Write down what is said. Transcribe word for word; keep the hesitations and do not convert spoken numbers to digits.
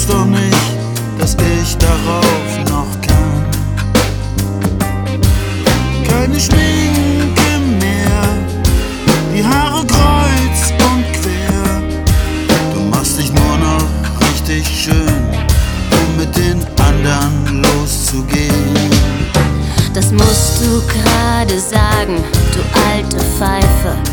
glaubst doch nicht, dass ich darauf noch kann. Keine Schminke mehr, die Haare kreuz und quer. Du machst dich nur noch richtig schön, um mit den anderen loszugehen. Das musst du gerade sagen, du alte Pfeife.